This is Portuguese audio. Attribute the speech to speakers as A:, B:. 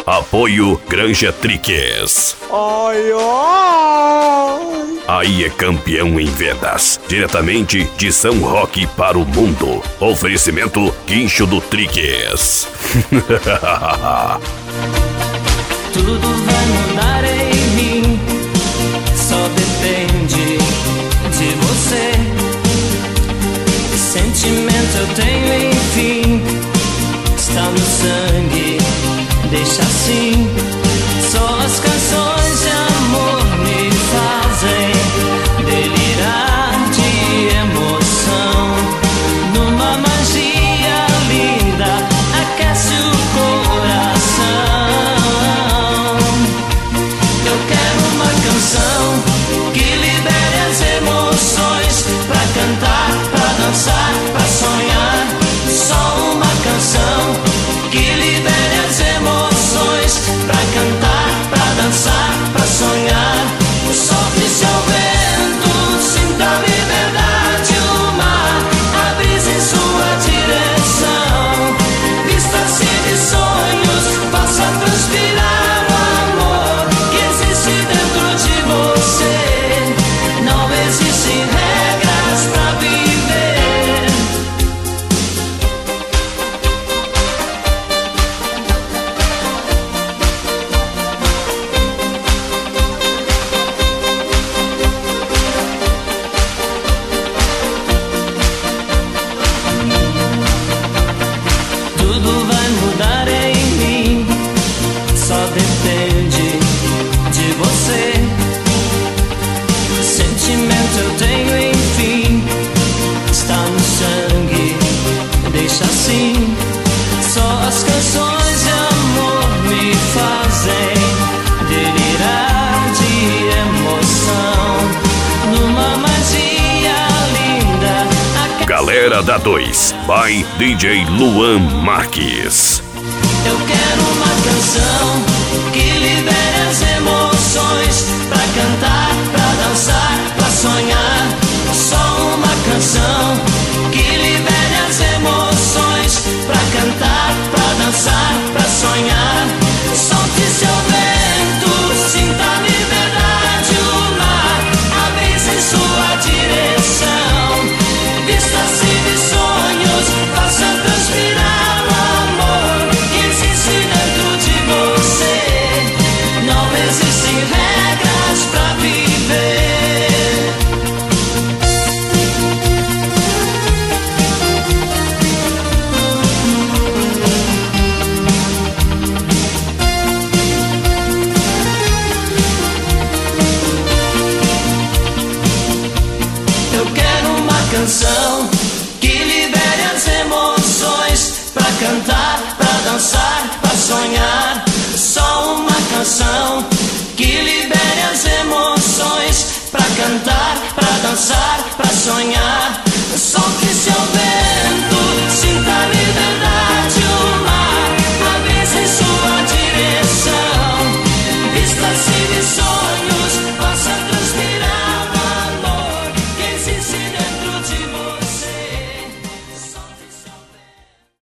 A: Apoio Granja Triques.
B: Ai, ai.
A: Aí é campeão em vendas, diretamente de São Roque para o mundo. Oferecimento Guincho do Triques.
C: Tudo vai mudar em mim, só depende de você. Sentimento eu tenho, enfim, está no sangue, deixa assim. Só as canções de amor me fazem delirar de emoção. Numa magia linda, aquece o coração. Eu quero uma canção que libere as emoções, pra cantar, pra dançar, pra sonhar. Só uma canção que libere as emoções, pra cantar, pra dançar, pra sonhar. Solte seu vento, sinta a liberdade, o mar, a brisa em sua direção. Vista-se de sonhos, faça transpirar o amor que existe dentro de você. Não existem regras pra viver. Tudo vai mudar em mim, só depende de você. Sentimento eu tenho, enfim, está no sangue, deixa assim. Só as canções de amor me fazem delirar de emoção. Numa magia linda,
A: Galera da 2, by DJ Luan Marques.
C: eu quero uma canção que libere as emoções, pra cantar, pra dançar, pra sonhar. Só uma canção que libere as emoções, pra cantar, pra dançar, pra sonhar. Solte seu vento, sinta a liberdade, o mar, a brisa em sua direção. Vista-se de sonhos, faça transpirar o amor que existe dentro de você. Não existem regras pra viver. Eu quero uma canção que libere as emoções, pra cantar, pra dançar, pra sonhar. Só uma canção que libere as emoções, pra cantar, pra dançar, pra sonhar. Solte seu vento.